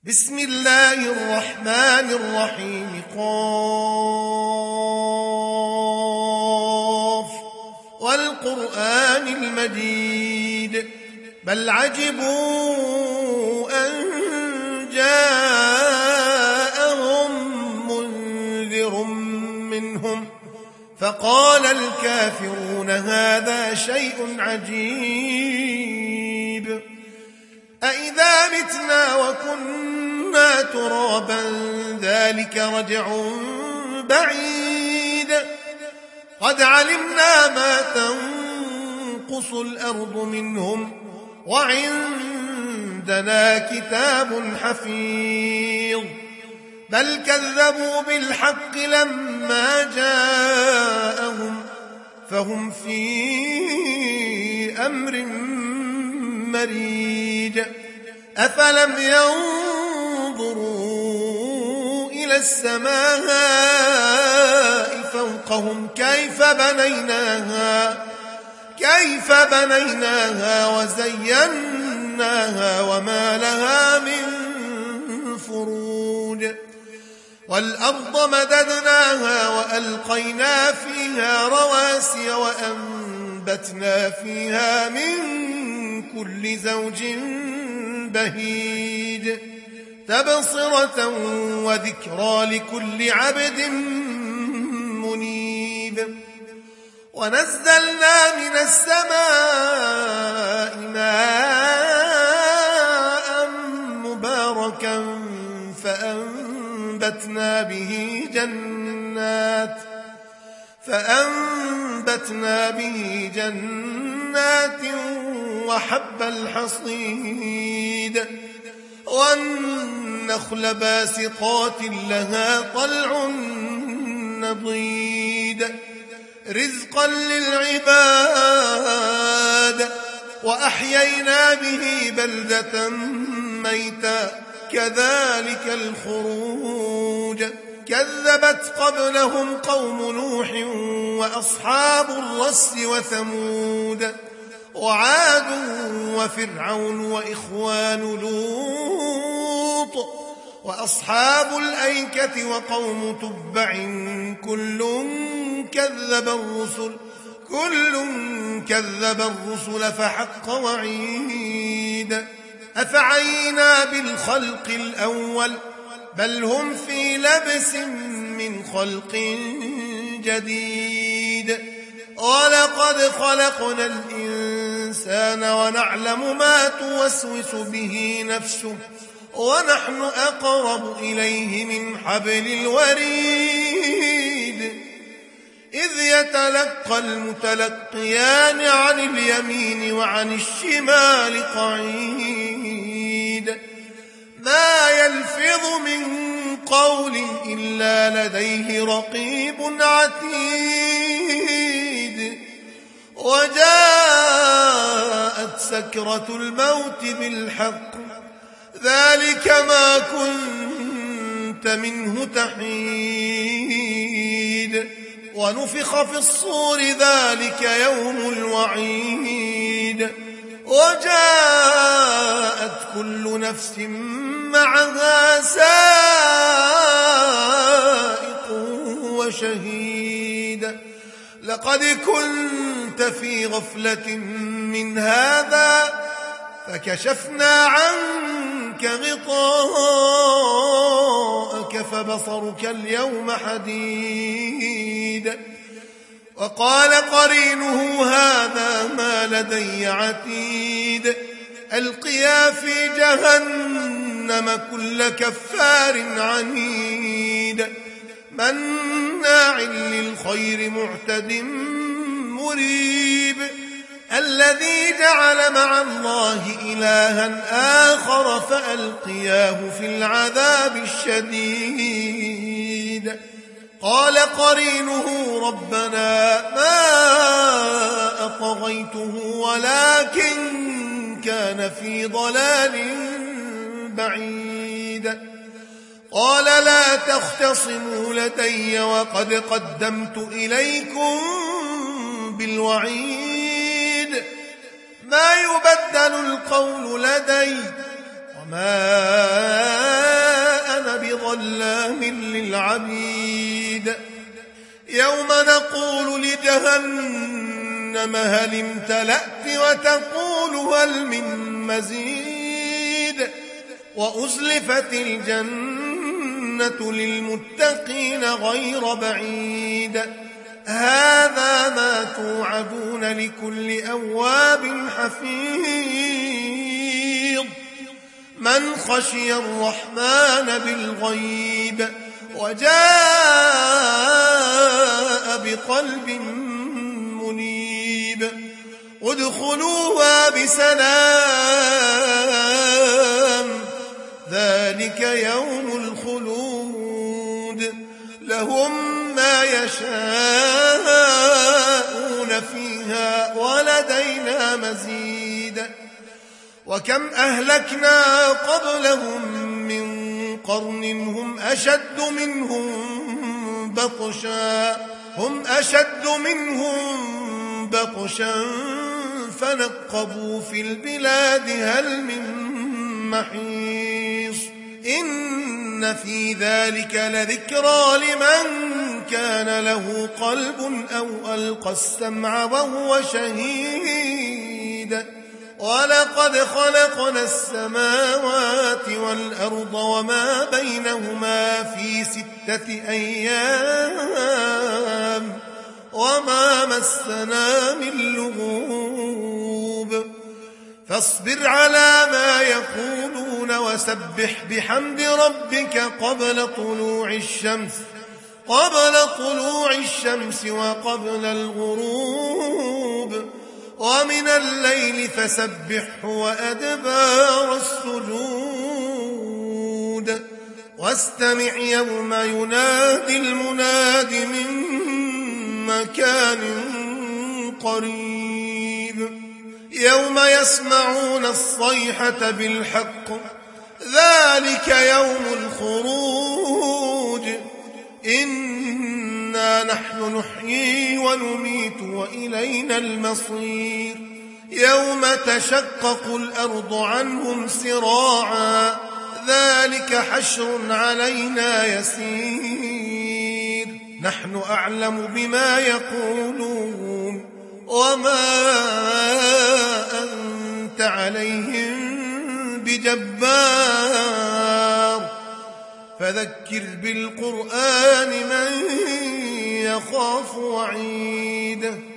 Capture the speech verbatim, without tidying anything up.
بسم الله الرحمن الرحيم قاف والقرآن المجيد بل عجبوا أن جاءهم منذر منهم فقال الكافرون هذا شيء عجيب أإذا متنا وكنا ترابا ذلك رجع بعيد قد علمنا ما تنقص الأرض منهم وعندنا كتاب حفيظ بل كذبوا بالحق لما جاءهم فهم في أمر مريج أفلم ينظروا إلى السماء فوقهم كيف بنيناها كيف بنيناها وزيناها وما لها من فروج والأرض مددناها وألقينا فيها رواسي وأنبتنا فيها من كل زوج بهيج تبصرة وذكرى لكل عبد منيب ونزلنا من السماء ماء مباركا فأنبتنا به جنات فأنبتنا به جنات وحب الحصيد والنخل باسقات لها طلع نضيد رزقا للعباد وأحيينا به بلدة ميتا كذلك الخروج كذبت قبلهم قوم نوح وأصحاب الرس وثمود وعاد وفرعون وإخوان لوط وأصحاب الأيكة وقوم تبع كل كذب الرسل كل كذب الرسل فحق وعيد أفعينا بالخلق الأول بل هم في لبس من خلق جديد ولقد خلقنا الإنسان ونعلم ما توسوس به نفسه ونحن أقرب إليه من حبل الوريد إذ يتلقى المتلقيان عن اليمين وعن الشمال قعيد ما يلفظ من قول إلا لديه رقيب عتيد وجاءت سكرة الموت بالحق ذلك ما كنت منه تحيد ونفخ في الصور ذلك يوم الوعيد وجاءت كل نفس معها سائق وشهيد لقد كنت في غفلة من هذا فكشفنا عنك غطاءك فبصرك اليوم حديد وقال قرينه هذا ما لدي عتيد ألقيا في جهنم كل كفار عنيد مناع للخير معتد مريب الذي جعل مع الله إلها آخر فألقياه في العذاب الشديد قال قرينه ربنا ما أطغيته ولكن كان في ضلال بعيد قال لا تختصموا لدي وقد قدمت إليكم بالوعيد ما يبدل القول لدي وما العبيد يوم نقول لجهنم هل امتلأت وتقول هل من مزيد وأزلفت الجنة للمتقين غير بعيد هذا ما توعدون لكل أواب حفيظ من خشي الرحمن بالغيب وجاء بقلب منيب ادخلوها بسلام ذلك يوم الخلود لهم ما يشاءون فيها ولدينا مزيد وكم أهلكنا قبلهم من قرن هم أشد منهم بطشا هم أشد منهم بطشا فنقبوا في البلاد هل من محيص إن في ذلك لذكرى لمن كان له قلب أو ألقى السمع وهو شهيد ولقد خلقنا السماوات والأرض وما بينهما في ستة أيام وما مسنا من لغوب فاصبر على ما يقولون وسبح بحمد ربك قبل طلوع الشمس قبل طلوع الشمس وقبل الغروب ومن الليل فسبحه وأدبار السجود واستمع يوم ينادي المناد من مكان قريب يوم يسمعون الصيحة بالحق ذلك يوم الخروج إنا نحن نحيي ونميت وإلينا المصير يوم تشقق الأرض عنهم سراعا ذلك حشر علينا يسير نحن أعلم بما يقولون وما أنت عليهم بجبار فذكر بالقرآن من يخاف وعيده